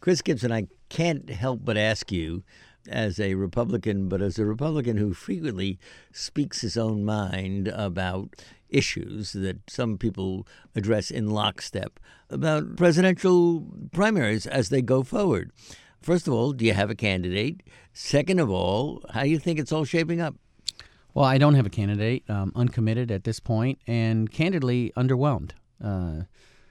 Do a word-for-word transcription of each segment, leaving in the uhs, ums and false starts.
Chris Gibson, I can't help but ask you, as a Republican, but as a Republican who frequently speaks his own mind about issues that some people address in lockstep, about presidential primaries as they go forward. First of all, do you have a candidate? Second of all, how do you think it's all shaping up? Well, I don't have a candidate, um, uncommitted at this point, and candidly underwhelmed. Uh,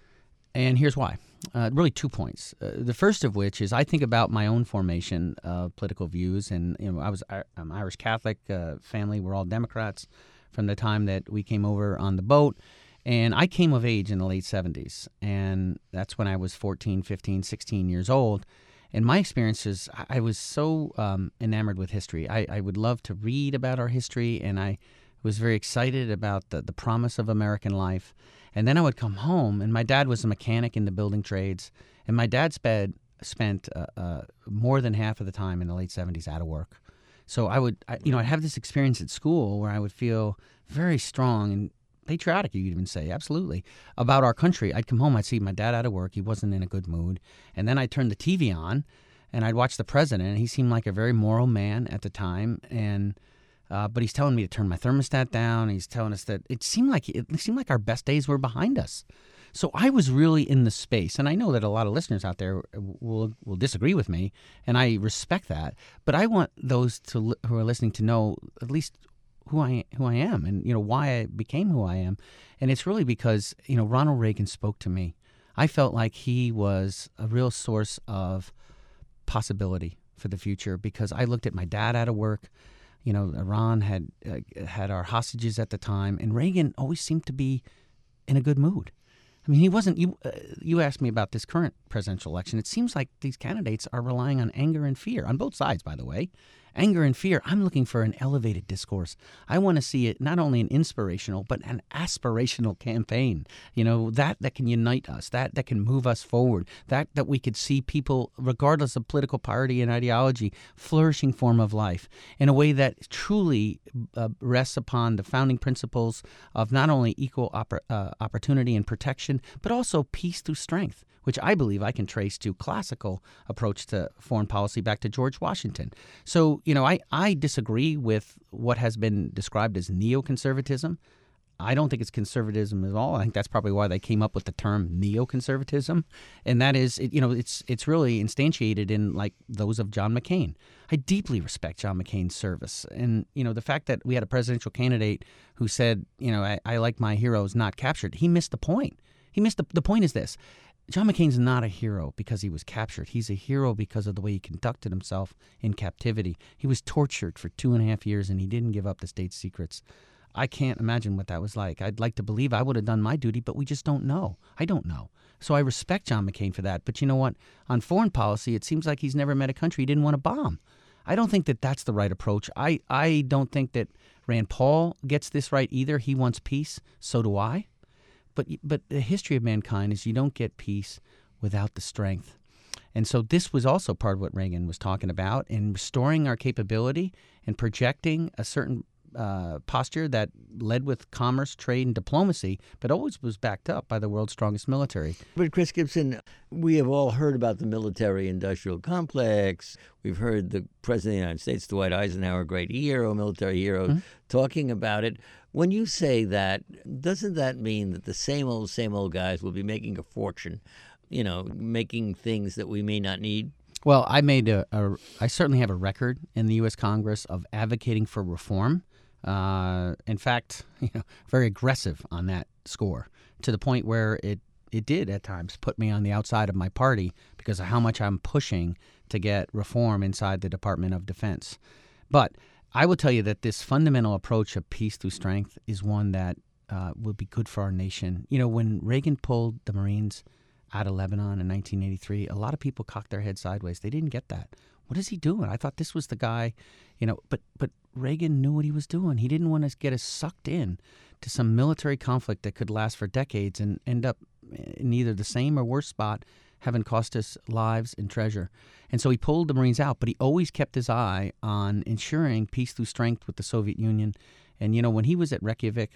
and here's why. Uh, really two points. Uh, the first of which is I think about my own formation of political views, and you know, I was I'm Irish Catholic uh, family. We're all Democrats from the time that we came over on the boat, and I came of age in the late seventies, and that's when I was fourteen, fifteen, sixteen years old. And my experiences, I was so um, enamored with history. I, I would love to read about our history, and I was very excited about the, the promise of American life. And then I would come home, and my dad was a mechanic in the building trades, and my dad sped, spent uh, uh, more than half of the time in the late seventies out of work. So I would, I, you know, I'd have this experience at school where I would feel very strong and patriotic, you could even say, absolutely, about our country. I'd come home, I'd see my dad out of work. He wasn't in a good mood. And then I'd turn the T V on, and I'd watch the president. And he seemed like a very moral man at the time, and uh, but he's telling me to turn my thermostat down. He's telling us that it seemed like it seemed like our best days were behind us. So I was really in the space, and I know that a lot of listeners out there will will disagree with me, and I respect that. But I want those to who are listening to know at least who I who I am, and you know why I became who I am. And it's really because you know Ronald Reagan spoke to me. I felt like he was a real source of possibility for the future because I looked at my dad out of work. You know, Iran had uh, had our hostages at the time, and Reagan always seemed to be in a good mood. I mean, he wasn't. You uh, you asked me about this current presidential election. It seems like these candidates are relying on anger and fear on both sides, by the way. Anger and fear. I'm looking for an elevated discourse. I want to see it not only an inspirational, but an aspirational campaign. You know, that that can unite us, that that can move us forward, that that we could see people, regardless of political party and ideology, flourishing form of life in a way that truly uh, rests upon the founding principles of not only equal oppor- uh, opportunity and protection, but also peace through strength, which I believe I can trace to classical approach to foreign policy back to George Washington. So, you know, I, I disagree with what has been described as neoconservatism. I don't think it's conservatism at all. I think that's probably why they came up with the term neoconservatism. And that is, it, you know, it's it's really instantiated in like those of John McCain. I deeply respect John McCain's service. And, you know, the fact that we had a presidential candidate who said, you know, I, I like my heroes not captured, he missed the point. He missed the, the point is this. John McCain's not a hero because he was captured. He's a hero because of the way he conducted himself in captivity. He was tortured for two and a half years, and he didn't give up the state secrets. I can't imagine what that was like. I'd like to believe I would have done my duty, but we just don't know. I don't know. So I respect John McCain for that. But you know what? On foreign policy, it seems like he's never met a country he didn't want to bomb. I don't think that that's the right approach. I, I don't think that Rand Paul gets this right either. He wants peace. So do I. But but the history of mankind is you don't get peace without the strength. And so this was also part of what Reagan was talking about in restoring our capability and projecting a certain uh, posture that led with commerce, trade, and diplomacy, but always was backed up by the world's strongest military. But Chris Gibson, we have all heard about the military-industrial complex. We've heard the President of the United States, Dwight Eisenhower, great hero, military hero, mm-hmm. talking about it. When you say that, doesn't that mean that the same old, same old guys will be making a fortune, you know, making things that we may not need? Well, I made a, a I certainly have a record in the U S Congress of advocating for reform. Uh, in fact, you know, very aggressive on that score to the point where it, it did at times put me on the outside of my party because of how much I'm pushing to get reform inside the Department of Defense. But I will tell you that this fundamental approach of peace through strength is one that uh, will be good for our nation. You know, when Reagan pulled the Marines out of Lebanon in nineteen eighty-three, a lot of people cocked their head sideways. They didn't get that. What is he doing? I thought this was the guy, you know, but but Reagan knew what he was doing. He didn't want to get us sucked in to some military conflict that could last for decades and end up in either the same or worse spot, having cost us lives and treasure. And so he pulled the Marines out, but he always kept his eye on ensuring peace through strength with the Soviet Union. And, you know, when he was at Reykjavik,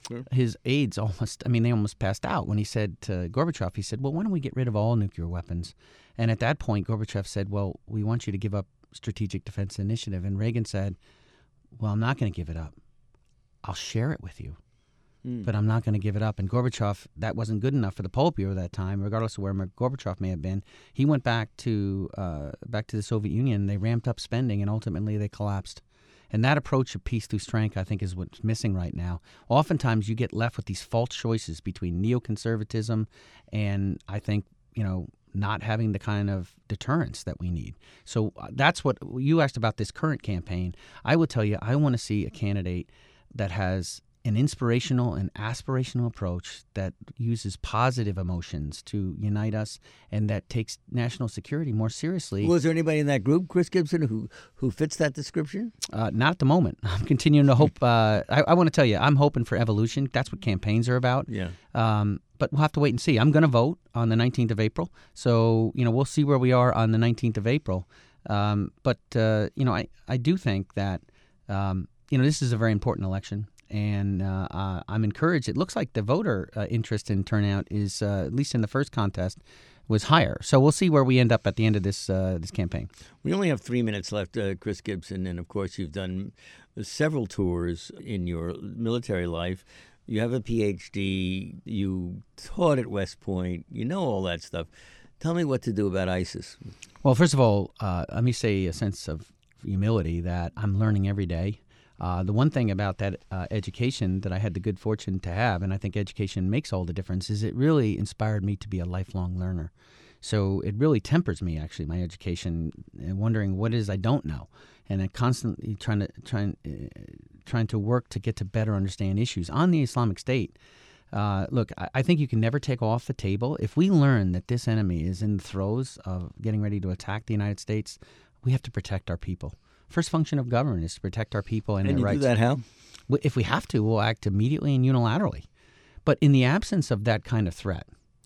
Sure. His aides almost, I mean, they almost passed out when he said to Gorbachev, he said, well, why don't we get rid of all nuclear weapons? And at that point, Gorbachev said, well, we want you to give up Strategic Defense Initiative. And Reagan said, well, I'm not going to give it up. I'll share it with you, mm. but I'm not going to give it up. And Gorbachev, that wasn't good enough for the Politburo at that time, regardless of where Gorbachev may have been. He went back to uh, back to the Soviet Union. They ramped up spending, and ultimately they collapsed. And that approach of peace through strength, I think, is what's missing right now. Oftentimes, you get left with these false choices between neoconservatism and, I think, you know, not having the kind of deterrence that we need. So uh, that's what you asked about this current campaign. I will tell you, I want to see a candidate that has an inspirational and aspirational approach that uses positive emotions to unite us and that takes national security more seriously. Was there anybody in that group, Chris Gibson, who, who fits that description? Uh, not at the moment. I'm continuing to hope. Uh, I, I want to tell you, I'm hoping for evolution. That's what campaigns are about. Yeah. Um, but we'll have to wait and see. I'm going to vote on the nineteenth of April. So, you know, we'll see where we are on the nineteenth of April. Um, but, uh, you know, I, I do think that, um, you know, this is a very important election. And uh, uh, I'm encouraged. It looks like the voter uh, interest in turnout is, uh, at least in the first contest, was higher. So we'll see where we end up at the end of this uh, this campaign. We only have three minutes left, uh, Chris Gibson, and of course you've done several tours in your military life. You have a P H D. You taught at West Point. You know all that stuff. Tell me what to do about ISIS. Well, first of all, uh, let me say a sense of humility that I'm learning every day. Uh, the one thing about that uh, education that I had the good fortune to have, and I think education makes all the difference, is it really inspired me to be a lifelong learner. So it really tempers me, actually, my education, and wondering what it is I don't know, and I'm constantly trying to trying uh, trying to work to get to better understand issues on the Islamic State. Uh, look, I, I think you can never take off the table. If we learn that this enemy is in the throes of getting ready to attack the United States, we have to protect our people. First function of government is to protect our people and, and their you rights. Do that how? If we have to, we'll act immediately and unilaterally. But in the absence of that kind of threat,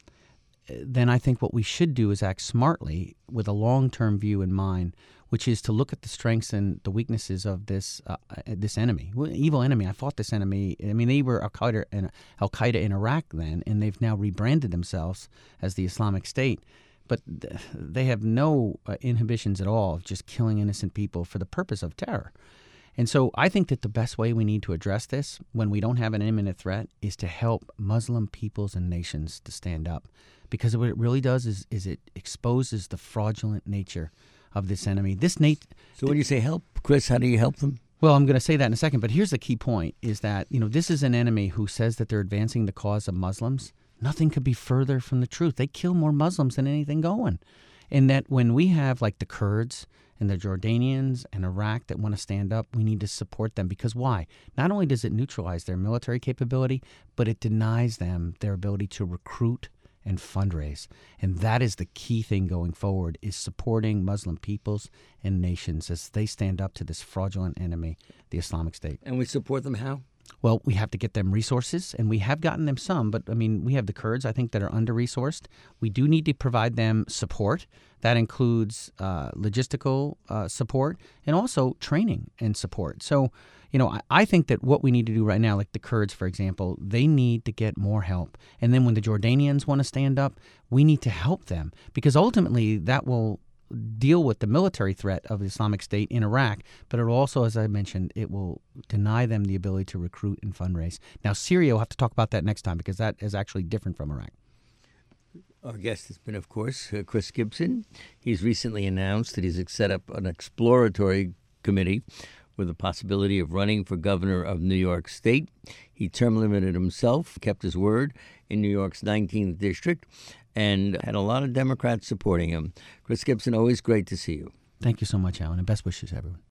then I think what we should do is act smartly with a long-term view in mind, which is to look at the strengths and the weaknesses of this uh, this enemy, evil enemy. I fought this enemy. I mean, they were Al Qaeda in, Al Qaeda in Iraq then, and they've now rebranded themselves as the Islamic State. But they have no uh, inhibitions at all of just killing innocent people for the purpose of terror. And so I think that the best way we need to address this when we don't have an imminent threat is to help Muslim peoples and nations to stand up. Because what it really does is, is it exposes the fraudulent nature of this enemy. This nat- So when you say help, Chris, how do you help them? Well, I'm going to say that in a second. But here's the key point, is that, you know, this is an enemy who says that they're advancing the cause of Muslims. Nothing could be further from the truth. They kill more Muslims than anything going. And that when we have like the Kurds and the Jordanians and Iraq that want to stand up, we need to support them. Because why? Not only does it neutralize their military capability, but it denies them their ability to recruit and fundraise. And that is the key thing going forward, is supporting Muslim peoples and nations as they stand up to this fraudulent enemy, the Islamic State. And we support them how? Well, we have to get them resources, and we have gotten them some. But, I mean, we have the Kurds, I think, that are under-resourced. We do need to provide them support. That includes uh, logistical uh, support and also training and support. So, you know, I, I think that what we need to do right now, like the Kurds, for example, they need to get more help. And then when the Jordanians want to stand up, we need to help them, because ultimately that will deal with the military threat of the Islamic State in Iraq, but it also, as I mentioned, it will deny them the ability to recruit and fundraise. Now, Syria, we'll have to talk about that next time, because that is actually different from Iraq. Our guest has been, of course, uh, Chris Gibson. He's recently announced that he's set up an exploratory committee with the possibility of running for governor of New York State. He term limited himself, kept his word in New York's nineteenth district, and had a lot of Democrats supporting him. Chris Gibson, always great to see you. Thank you so much, Alan, and best wishes, everyone.